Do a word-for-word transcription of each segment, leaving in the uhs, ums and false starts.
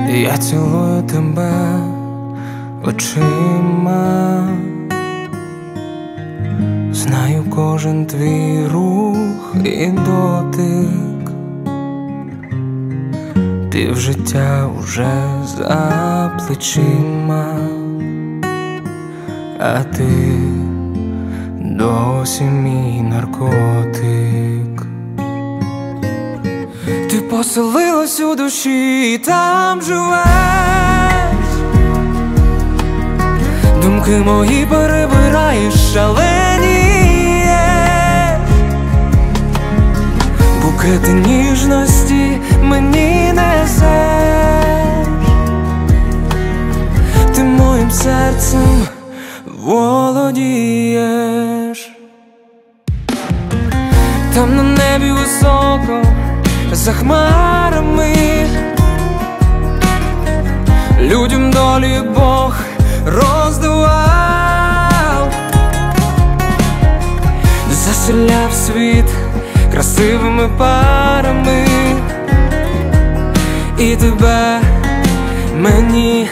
Я цілую тебе очима, знаю кожен твій рух і дотик. Ти в життя уже за плечима, а ти досі мій наркотик. Ти поселилась у душі і там живеш. Думки мої перебираєш, шаленієш. Букети ніжності мені несеш. Ти моїм серцем володієш. Там на небі високо, за хмарами, людям долі Бог роздавав, заселяв світ красивими парами, і тебе мені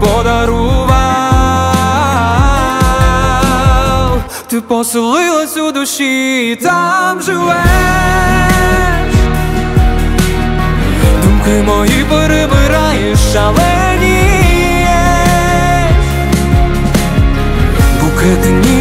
подарував. Ти поселилась у душі і там живеш. Думки мої перебираєш, шаленієш. Букети ні